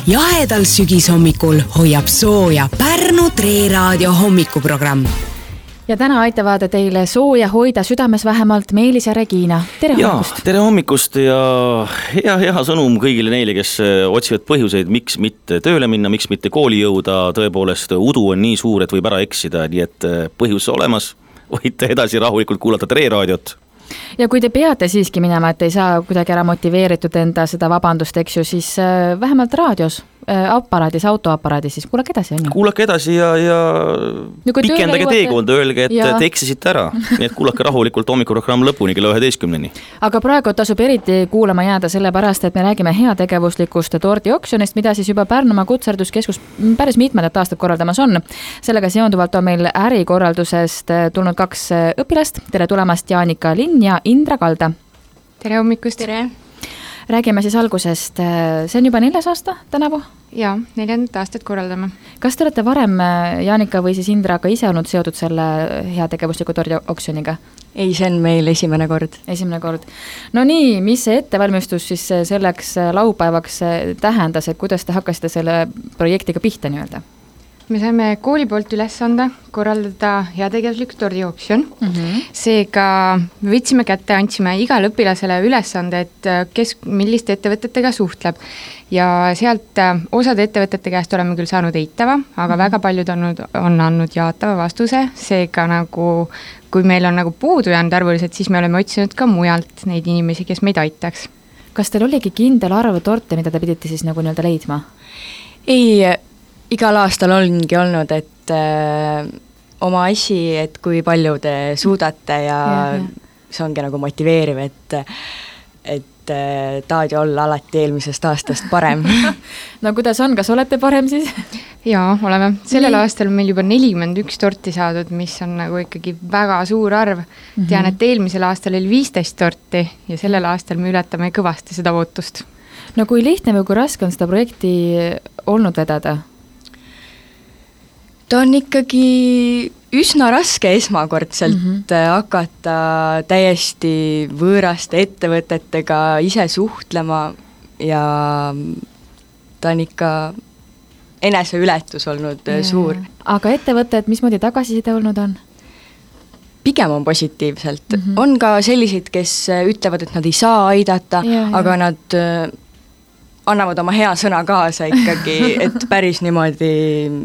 Jahedal sügishommikul hoiab sooja Pärnu Treraadio hommikuprogramm. Ja täna aitavad teile sooja hoida südames vähemalt Meelis ja Regina. Tere hommikust! Tere hommikust ja hea sõnum kõigile neile, kes otsivad põhjuseid, miks mitte tööle minna, miks mitte kooli jõuda. Tõepoolest, udu on nii suur, et võib ära eksida, nii et põhjus olemas. Võite edasi rahulikult kuulata Treraadiot. Ja kui te peate siiski minema, et ei saa kuidagi ära motiveeritud enda seda vabandust, eks ju, siis vähemalt raadios, autoaparaadis, siis kuulake edasi. Kuulake edasi ja pikendage teekond, öelge, et te eksisite ära. Nii et kuulake rahulikult hommikuprogramm lõpuni kella 11-ni. Aga praegu tasub eriti kuulama jääda sellepärast, et me räägime heategevuslikust tordioksjonist, mida siis juba Pärnumaa Kutserduskeskus päris mitmendat aastat korraldamas on. Sellega seonduvalt on meil ärikorraldusest tulnud 2 õpilast. Tere tulemast, Jaanika Linn ja Indra Kalda. Tere hommikust! Tere! Räägime siis algusest. See on juba 4. aasta tänavu? Jaa, 4. aastat korraldame. Kas te olete varem, Jaanika või siis Indraga ise olnud seotud selle heategevusliku tordioksjoniga? Ei, see on meil esimene kord. Esimene kord. No nii, mis see ettevalmistus siis selleks laupäevaks tähendas, et kuidas te hakkasite selle projektiga pihta nii-öelda? Me saime kooli poolt ülesande korraldada heategevuslik tordioksjon. Seega me võtsime kätte, andsime igale õpilasele ülesande, et milliste ettevõtetega suhtleb. Ja sealt osade ettevõtete käest oleme küll saanud eitava, aga väga paljud on andnud jaatava vastuse. Seega nagu, kui meil on nagu puudu jäänud arvuliselt, siis me oleme otsinud ka mujalt neid inimesi, kes meid aitaks. Kas teil oligi kindel arv torte, mida te pidite siis nagu nii-öelda leidma? Ei, igal aastal ongi olnud, et oma asi, et kui palju te suudate ja see ongi nagu motiveeriv, et tahad ju olla alati eelmisest aastast parem. No kuidas on, kas olete parem siis? Jaa, oleme. Sellel aastal on meil juba 41 torti saadud, mis on nagu ikkagi väga suur arv. Tean, et eelmisel aastal oli 15 torti ja sellel aastal me ületame kõvasti seda ootust. No kui lihtne või kui raske on seda projekti olnud vedada? Ta on ikkagi üsna raske esmakordselt hakata täiesti võõraste ettevõtetega ise suhtlema ja ta on ikka eneseületus olnud suur. Aga ettevõtted, mismoodi tagasiside olnud on? Pigem on positiivselt. On ka selliseid, kes ütlevad, et nad ei saa aidata, aga nad annavad oma hea sõna kaasa ikkagi, et päris niimoodi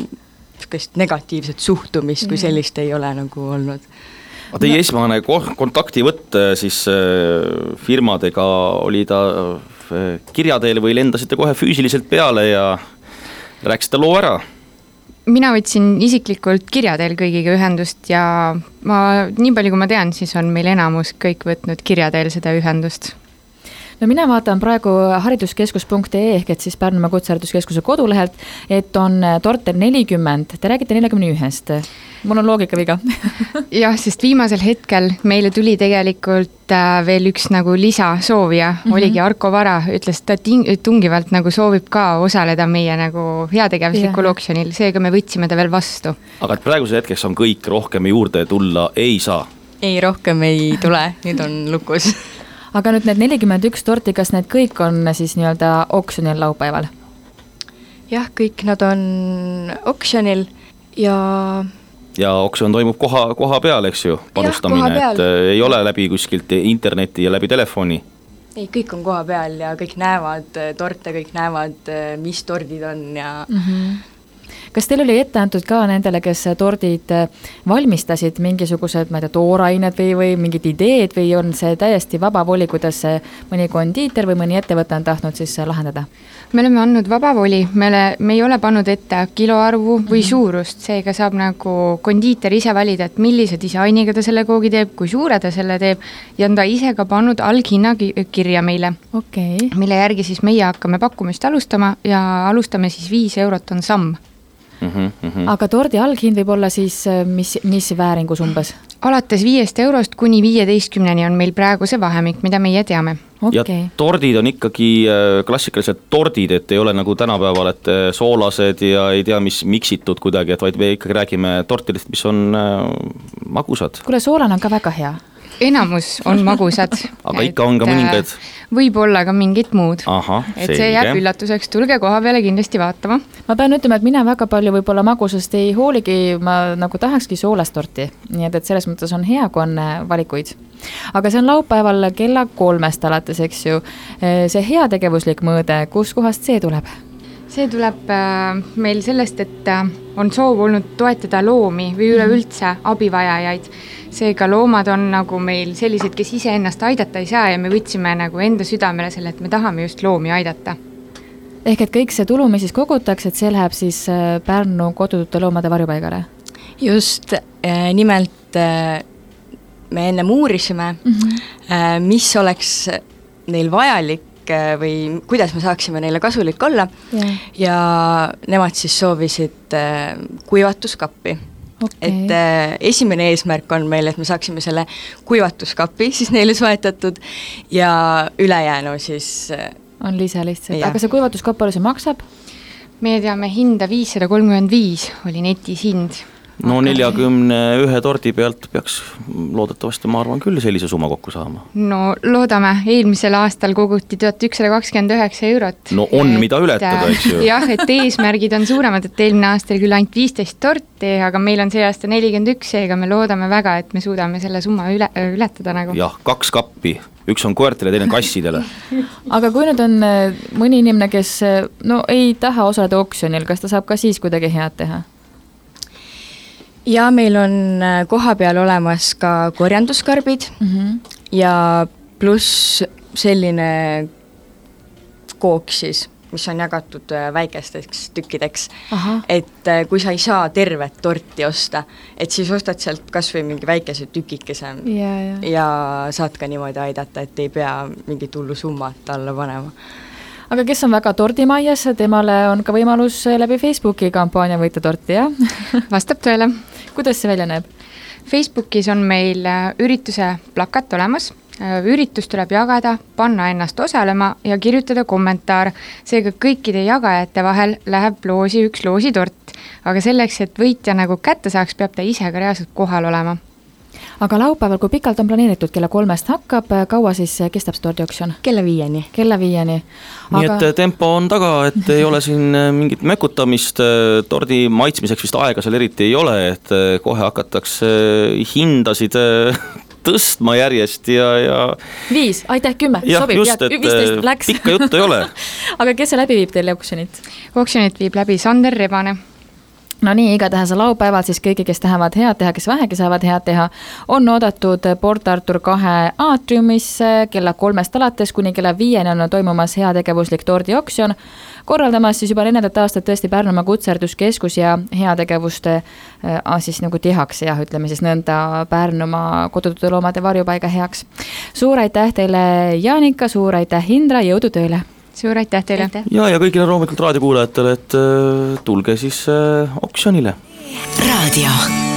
negatiivset suhtumist, kui sellist ei ole nagu olnud. Teie esmane kontaktivõtt siis firmadega oli ta kirjateel või lendasite kohe füüsiliselt peale ja rääkisite loo ära? Mina võtsin isiklikult kirjateel kõigiga ühendust ja nii palju kui ma tean, siis on meil enamus kõik võtnud kirjateel seda ühendust. No mina vaatan praegu hariduskeskus.ee ehk et siis Pärnumaa Kutserduskeskuse kodulehelt, et on torte 40. Te räägite 41. Mul on loogika viga. Jah, sest viimasel hetkel meile tuli tegelikult veel üks nagu lisasoovija, oligi Arko Vara, ütles, ta tungivalt nagu soovib ka osaleda meie nagu heategevuslikul oksjonil, seega me võtsime ta veel vastu. Aga et praeguse hetkeks on kõik rohkem juurde tulla ei saa? Ei, rohkem ei tule, nüüd on lukus. Aga nüüd need 41 torti, kas need kõik on siis nii-öelda oksjonil laupäeval? Jah, kõik nad on oksjonil ja oksjon toimub koha peal, eks ju, panustamine, et ei ole läbi kuskilt interneti ja läbi telefoni. Ei, kõik on koha peal ja kõik näevad torte, kõik näevad, mis tordid on ja... Kas teil oli ette antud ka nendele, kes tordid valmistasid mingisugused, ma ei tea, toorained või mingid ideed või on see täiesti vaba voli, kuidas mõni kondiiter või mõni ettevõte on tahtnud siis lahendada? Me oleme andnud vaba voli, me ei ole pannud ette kiloarvu või suurust, seega saab nagu kondiiter ise valida, et millise disainiga ta selle koogi teeb, kui suure ta selle teeb ja on ta ise ka pannud alghinna kirja meile, mille järgi siis meie hakkame pakkumist alustama ja alustame siis 5 eurot on samm. Aga tordi alghind võib olla siis mis vääringus umbes? Alates 5 eurost kuni 15-ni on meil praegu see vahemik, mida meie teame. Ja tordid on ikkagi klassikaliselt tordid, et ei ole nagu tänapäeval, et soolased ja ei tea, mis miksitud kuidagi, et vaid me ikkagi räägime tortidest, mis on magusad. Kuule, soolane on ka väga hea. enamus on magusad. Aga ikka on ka mõningad? Võib-olla ka mingid muud. Aha, et see jääb üllatuseks, tulge koha peale kindlasti vaatama. Ma pean ütlema, et mina väga palju võib-olla magusast ei hooligi, ma nagu tahakski soolast torti, nii et selles mõttes on hea, kui on valikuid. Aga see on laupäeval kella 3 alates, eks ju. See heategevuslik mõõde, kus kohast see tuleb? See tuleb meil sellest, et on soov olnud toetada loomi või üleüldse abivajajaid. Seega loomad on nagu meil sellised, kes ise ennast aidata ei saa ja me võtsime nagu enda südamele selle, et me tahame just loomi aidata. Ehk et kõik see tulu, mis siis kogutakse, et see läheb siis Pärnu kodutute loomade varjupaigale? Just, nimelt me ennem uurisime, mis oleks neil vajalik või kuidas me saaksime neile kasulik olla ja nemad siis soovisid kuivatuskappi. Okay. Et esimene eesmärk on meil, et me saaksime selle kuivatuskapi siis neile soetatud ja ülejäänu siis on lisa lihtsalt, aga see kuivatuskapp palju see maksab? Me teame hinda 535 oli netis hind. No 41 tordi pealt peaks loodetavasti, ma arvan, küll sellise summa kokku saama. No loodame, eelmisel aastal koguti 1129 eurot. No on mida ületada, eks ju. Jah, et eesmärgid on suuremad, et eelmine aastal küll ainult 15 torti, aga meil on see aasta 41, seega me loodame väga, et me suudame selle summa ületada nagu. Jah, 2 kappi. Üks on koertele, teine kassidele. Aga kui nüüd on mõni inimene, kes ei taha osaleda oksjonil, kas ta saab ka siis kuidagi head teha? Ja meil on koha peal olemas ka korjanduskarbid ja pluss selline kook siis, mis on jagatud väikesteks tükkideks. Et kui sa ei saa tervet torti osta, et siis ostad sealt kas või mingi väikese tükikese ja saad ka niimoodi aidata, et ei pea mingit hullu summat alla panema. Aga kes on väga tordimaias, temale on ka võimalus läbi Facebooki kampaania võita torti, jah? Vastab tõele. Kuidas see välja näeb? Facebookis on meil ürituse plakat olemas. Üritus tuleb jagada, panna ennast osalema ja kirjutada kommentaar. Seega kõikide jagajate vahel läheb loosi üks loositort. Aga selleks, et võitja nagu kätte saaks, peab ta ise ka reaalselt kohal olema. Aga laupäeval, kui pikalt on planeeritud, kella 3 hakkab, kaua siis kestab see tordioksjon? Kella 5. Kella 5. Nii et tempo on taga, et ei ole siin mingit mökutamist, tordi maitsmiseks vist aega seal eriti ei ole, et kohe hakatakse hindasid tõstma järjest ja 5, aitäh, 10, jah, sobib, just, 15 läks. Pikka juttu ei ole. Aga kes see läbi viib teile oksjonit? Oksjonit viib läbi Sander Rebane. No nii, igatahes laupäeval siis kõigi, kes tahavad head teha, kes vähegi saavad head teha, on oodatud Port Arthur 2 aatriumisse kella 3 alates kuni kella 5 on toimumas heategevuslik tordioksjon. Korraldamas siis juba 4. aastat tõesti Pärnumaa Kutserduskeskus ja heategevuste siis nagu tehakse, ütleme siis nõnda Pärnumaa kodutute loomade varjupaiga heaks. Suur aitäh teile, Jaanika, suur aitäh, Indra, jõudu tööle! Suur aitäh teile! Ja kõigile loomulikult raadiokuulajatele, et tulge siis oksjonile. Raadio.